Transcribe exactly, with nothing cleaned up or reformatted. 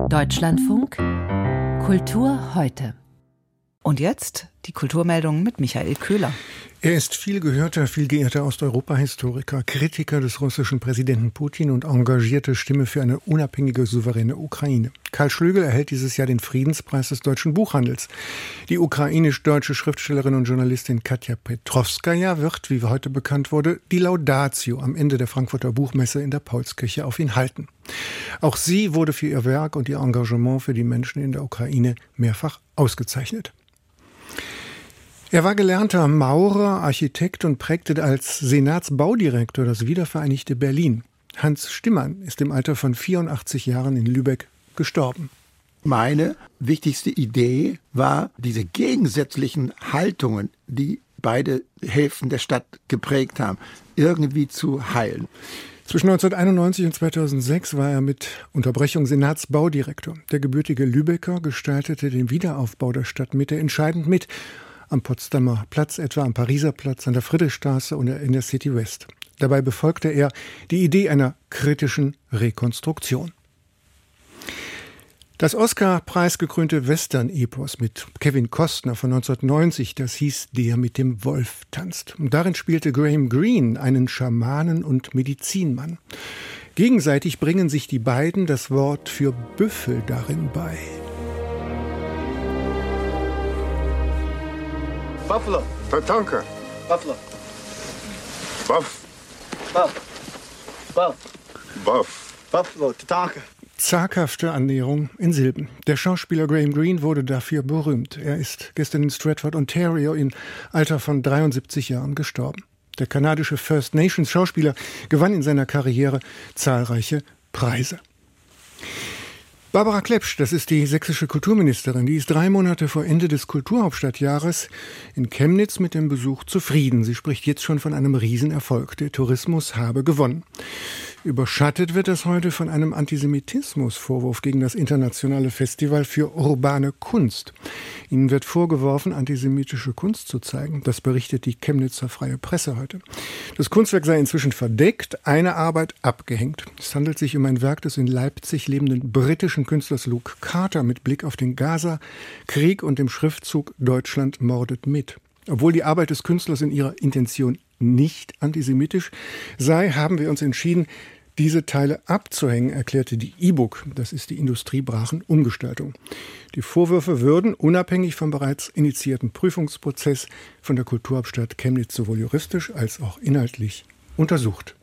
Deutschlandfunk Kultur heute. Und jetzt die Kulturmeldung mit Michael Köhler. Er ist viel gehörter, viel geehrter Osteuropa-Historiker, Kritiker des russischen Präsidenten Putin und engagierte Stimme für eine unabhängige, souveräne Ukraine. Karl Schlögel erhält dieses Jahr den Friedenspreis des deutschen Buchhandels. Die ukrainisch-deutsche Schriftstellerin und Journalistin Katja Petrovskaja wird, wie heute bekannt wurde, die Laudatio am Ende der Frankfurter Buchmesse in der Paulskirche auf ihn halten. Auch sie wurde für ihr Werk und ihr Engagement für die Menschen in der Ukraine mehrfach ausgezeichnet. Er war gelernter Maurer, Architekt und prägte als Senatsbaudirektor das wiedervereinigte Berlin. Hans Stimmann ist im Alter von vierundachtzig Jahren in Lübeck gestorben. Meine wichtigste Idee war, diese gegensätzlichen Haltungen, die beide Hälften der Stadt geprägt haben, irgendwie zu heilen. Zwischen neunzehnhunderteinundneunzig und zweitausendsechs war er mit Unterbrechung Senatsbaudirektor. Der gebürtige Lübecker gestaltete den Wiederaufbau der Stadtmitte entscheidend mit. Am Potsdamer Platz, etwa am Pariser Platz, an der Friedrichstraße und in der City West. Dabei befolgte er die Idee einer kritischen Rekonstruktion. Das Oscar-preisgekrönte Western-Epos mit Kevin Costner von neunzehnhundertneunzig, das hieß Der mit dem Wolf tanzt. Und darin spielte Graham Greene einen Schamanen und Medizinmann. Gegenseitig bringen sich die beiden das Wort für Büffel darin bei. Buffalo. Tatanka. Buffalo. Buff. Buff. Buff. Buff. Buffalo. Tatanka. Zaghafte Annäherung in Silben. Der Schauspieler Graham Greene wurde dafür berühmt. Er ist gestern in Stratford, Ontario, im Alter von dreiundsiebzig Jahren gestorben. Der kanadische First Nations Schauspieler gewann in seiner Karriere zahlreiche Preise. Barbara Klepsch, das ist die sächsische Kulturministerin, die ist drei Monate vor Ende des Kulturhauptstadtjahres in Chemnitz mit dem Besuch zufrieden. Sie spricht jetzt schon von einem Riesenerfolg. Der Tourismus habe gewonnen. Überschattet wird das heute von einem Antisemitismusvorwurf gegen das internationale Festival für urbane Kunst. Ihnen wird vorgeworfen, antisemitische Kunst zu zeigen. Das berichtet die Chemnitzer Freie Presse heute. Das Kunstwerk sei inzwischen verdeckt, eine Arbeit abgehängt. Es handelt sich um ein Werk des in Leipzig lebenden britischen Künstlers Luke Carter mit Blick auf den Gaza-Krieg und dem Schriftzug Deutschland mordet mit. Obwohl die Arbeit des Künstlers in ihrer Intention nicht antisemitisch sei, haben wir uns entschieden, diese Teile abzuhängen, erklärte die E-Book, das ist die Industriebrachen-Umgestaltung. Die Vorwürfe würden, unabhängig vom bereits initiierten Prüfungsprozess, von der Kulturhauptstadt Chemnitz sowohl juristisch als auch inhaltlich untersucht.